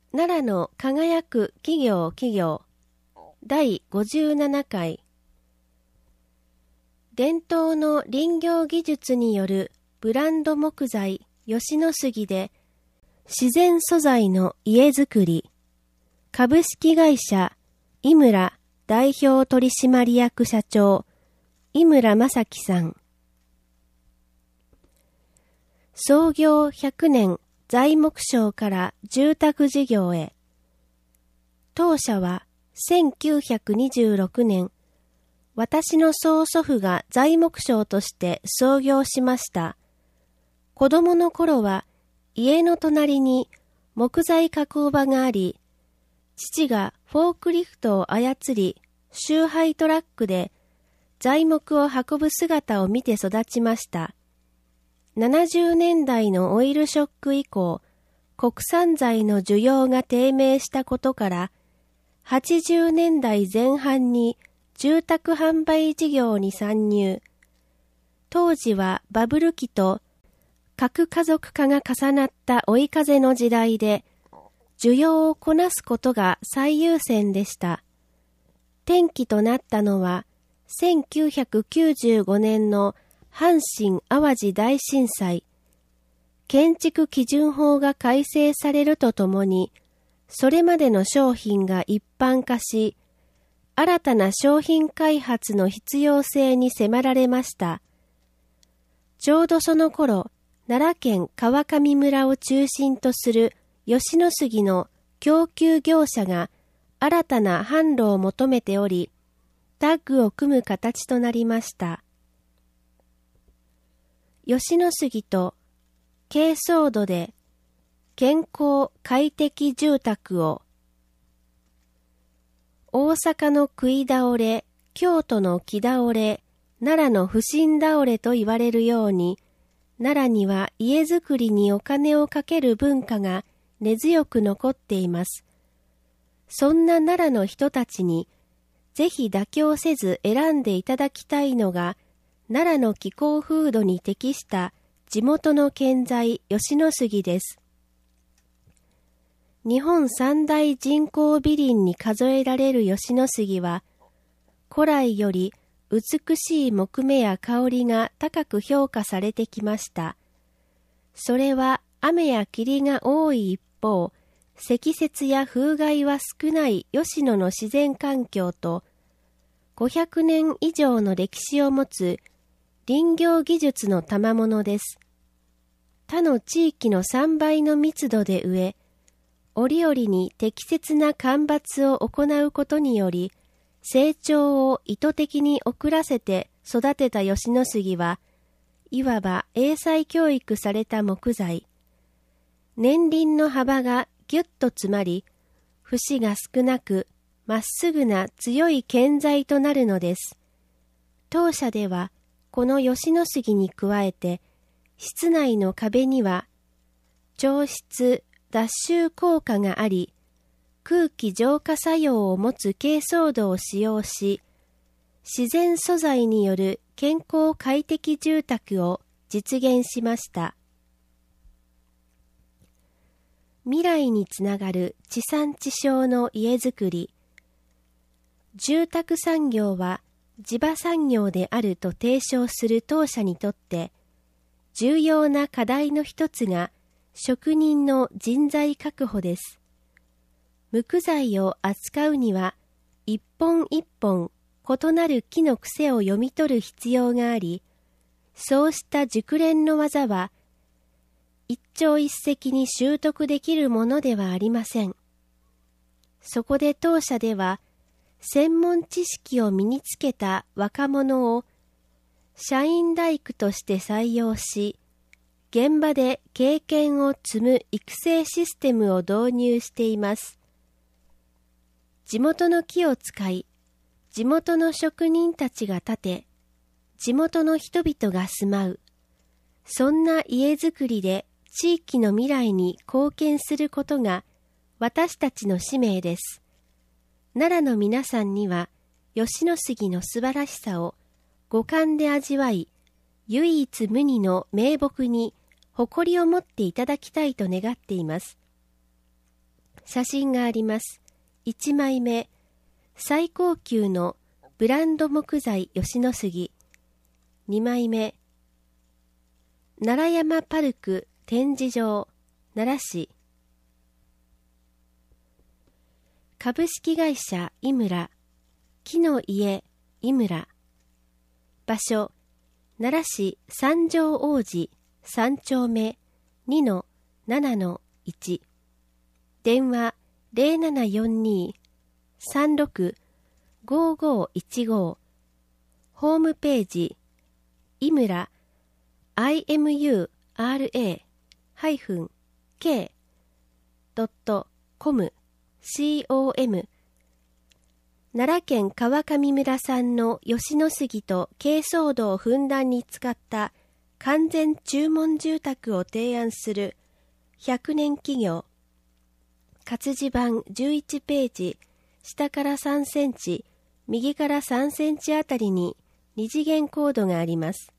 奈良の輝く企業第57回。伝統の林業技術によるブランド木材吉野杉で自然素材の家づくり。株式会社井村代表取締役社長井村正樹さん。創業100年材木商から住宅事業へ。当社は1926年、私の曽祖父が材木商として創業しました。子供の頃は家の隣に木材加工場があり、父がフォークリフトを操り、集配トラックで材木を運ぶ姿を見て育ちました。70年代のオイルショック以降、国産材の需要が低迷したことから、80年代前半に住宅販売事業に参入。当時はバブル期と核家族化が重なった追い風の時代で、需要をこなすことが最優先でした。転機となったのは、1995年の阪神・淡路大震災。建築基準法が改正されるとともに、それまでの商品が一般化し、新たな商品開発の必要性に迫られました。ちょうどその頃、奈良県川上村を中心とする吉野杉の供給業者が新たな販路を求めており、タッグを組む形となりました。吉野杉と珪藻土で健康快適住宅を。大阪の食い倒れ、京都の木倒れ、奈良の不審倒れと言われるように、奈良には家づくりにお金をかける文化が根強く残っています。そんな奈良の人たちに、ぜひ妥協せず選んでいただきたいのが、奈良の気候風土に適した地元の建材吉野杉です。日本三大人工美林に数えられる吉野杉は、古来より美しい木目や香りが高く評価されてきました。それは雨や霧が多い一方、積雪や風害は少ない吉野の自然環境と、500年以上の歴史を持つ林業技術の賜物です。他の地域の3倍の密度で植え、折々に適切な間伐を行うことにより、成長を意図的に遅らせて育てた吉野杉は、いわば英才教育された木材。年輪の幅がぎゅっと詰まり、節が少なく、まっすぐな強い建材となるのです。当社では、この吉野杉に加えて、室内の壁には、調湿・脱臭効果があり、空気浄化作用を持つ珪藻土を使用し、自然素材による健康快適住宅を実現しました。未来につながる地産地消の家づくり。住宅産業は地場産業であると提唱する当社にとって、重要な課題の一つが職人の人材確保です。木材を扱うには一本一本異なる木の癖を読み取る必要があり、そうした熟練の技は一朝一夕に習得できるものではありません。そこで当社では専門知識を身につけた若者を社員大工として採用し、現場で経験を積む育成システムを導入しています。地元の木を使い、地元の職人たちが建て、地元の人々が住まう。そんな家づくりで地域の未来に貢献することが私たちの使命です。奈良の皆さんには吉野杉の素晴らしさを五感で味わい、唯一無二の名木に誇りを持っていただきたいと願っています。 写真があります。1枚目、最高級のブランド木材吉野杉。2枚目、奈良山パルク展示場奈良市。株式会社井村、木の家井村。場所、奈良市三条大路3丁目 2-7-1。電話 0742-365515。ホームページ、井村 imura-k.com。奈良県川上村産の吉野杉と珪藻土をふんだんに使った完全注文住宅を提案する100年企業。活字版11ページ、下から3センチ、右から3センチあたりに2次元コードがあります。